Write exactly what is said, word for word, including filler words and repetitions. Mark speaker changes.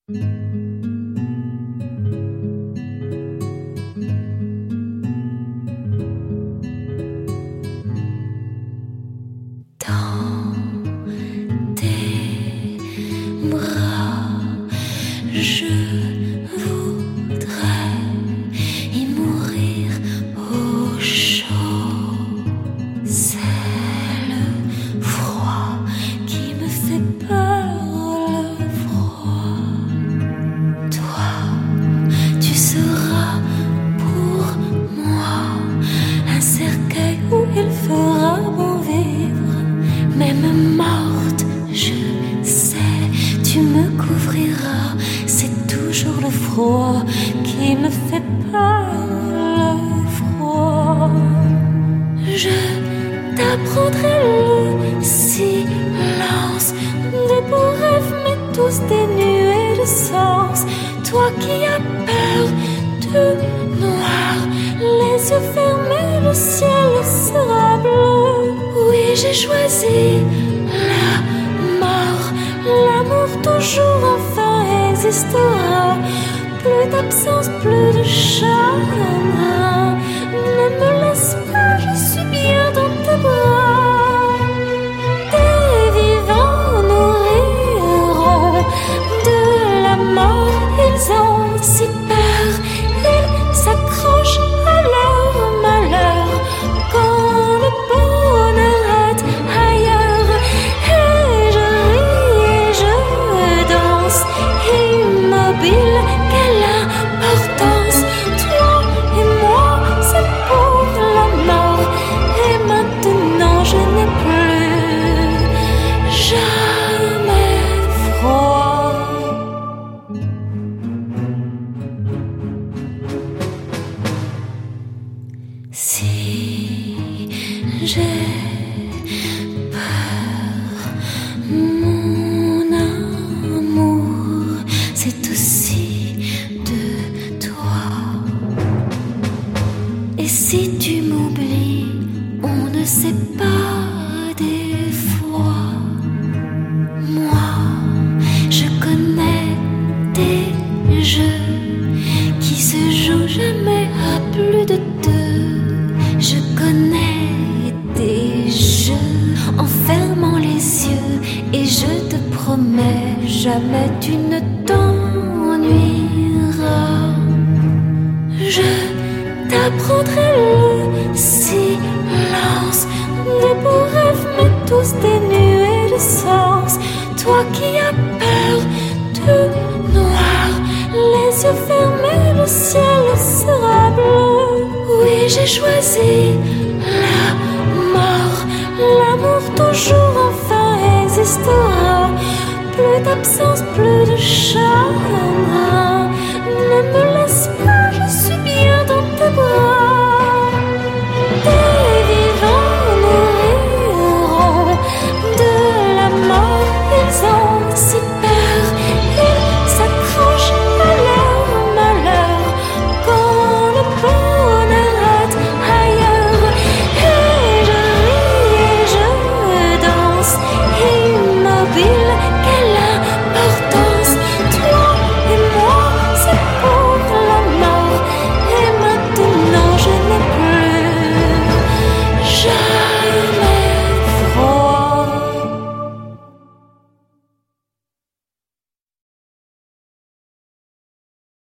Speaker 1: Dans tes bras, je voudrais y mourir au chaud. C'est le froid qui me fait peur, le froid. Toi, tu seras pour moi un cercueil où il fera bon vivre. Même morte, je sais, tu me couvriras. C'est toujours le froid qui me fait peur, le froid. Je t'apprendrai le silence, de beaux rêves mais tous dénués de sens. Toi qui as peur du noir, les yeux fermés, le ciel sera bleu. Oui, j'ai choisi la mort, l'amour toujours enfin existera. Plus d'absence, plus de chagrin. Ne me laisse pas, je suis bien dans tes bras. Tes vivants nourriront de la mort. Ils ont si peur, ils s'accrochent à leur malheur. Quand le bonheur est ailleurs, et je ris et je danse, immobile, quelle importance. Toi et moi, c'est pour la mort. Et maintenant je n'ai plus jamais froid. Si j'ai peur, mon amour, c'est aussi de toi. Et si tu m'oublies, on ne sait pas des fois. Moi, je connais des jeux qui se jouent jamais à plus de deux. Je connais des jeux en fermant les yeux, et je te promets, jamais tu ne t'ennuieras. Je t'apprendrai le silence, de beaux rêves mais tous dénués de sens. Toi qui as peur du noir, les yeux fermés, le ciel sera bleu. Oui, j'ai choisi la mort, l'amour toujours enfin existera. Plus d'absence, plus de chagrin.